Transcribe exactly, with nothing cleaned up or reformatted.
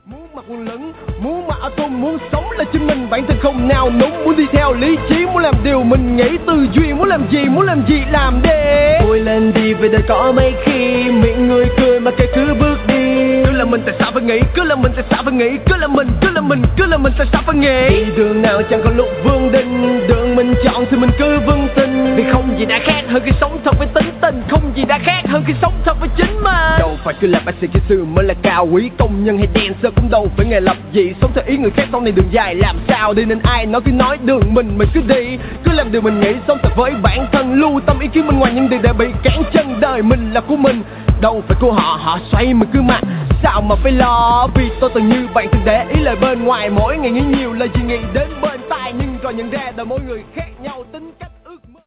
Muốn mặc quần lửng, muốn mặc áo thun, muốn sống là chính mình, bản thân không nào núng, muốn đi theo lý trí, muốn làm điều mình nghĩ, tư duy muốn làm gì, muốn làm gì làm đi. Vui lên đi về đời có mấy khi miệng người cười mà cây cứ bước đi. Cứ là mình tại sao phải nghĩ, cứ là mình tại sao phải nghĩ, cứ là mình, cứ là mình, cứ là mình tại sao phải nghĩ. Đi đường nào chẳng có lúc vương đinh, đường mình chọn thì mình cứ vững tin. Vì không gì đã khác hơn khi sống thật với tính tình, không gì đã khác hơn khi sống thật với chính mình. Đâu phải cứ là bác sĩ kỹ sư mới là cao quý, công nhân hay dancer cũng đâu phải nghề lập dị. Sống theo ý người khác sau này đường dài làm sao đi, nên ai nói cứ nói đường mình mình cứ đi, cứ làm điều mình nghĩ, sống thật với bản thân, lưu tâm ý kiến bên ngoài những điều đã bị cản chân. Đời mình là của mình, đâu phải của họ, họ xoay mình cứ mặc sao mà phải lo. Vì tôi từng như bạn từng để ý lời bên ngoài, mỗi ngày nghĩ nhiều lời chỉ nghĩ đến bên tai, nhưng rồi nhận ra đời mỗi người khác nhau tính cách.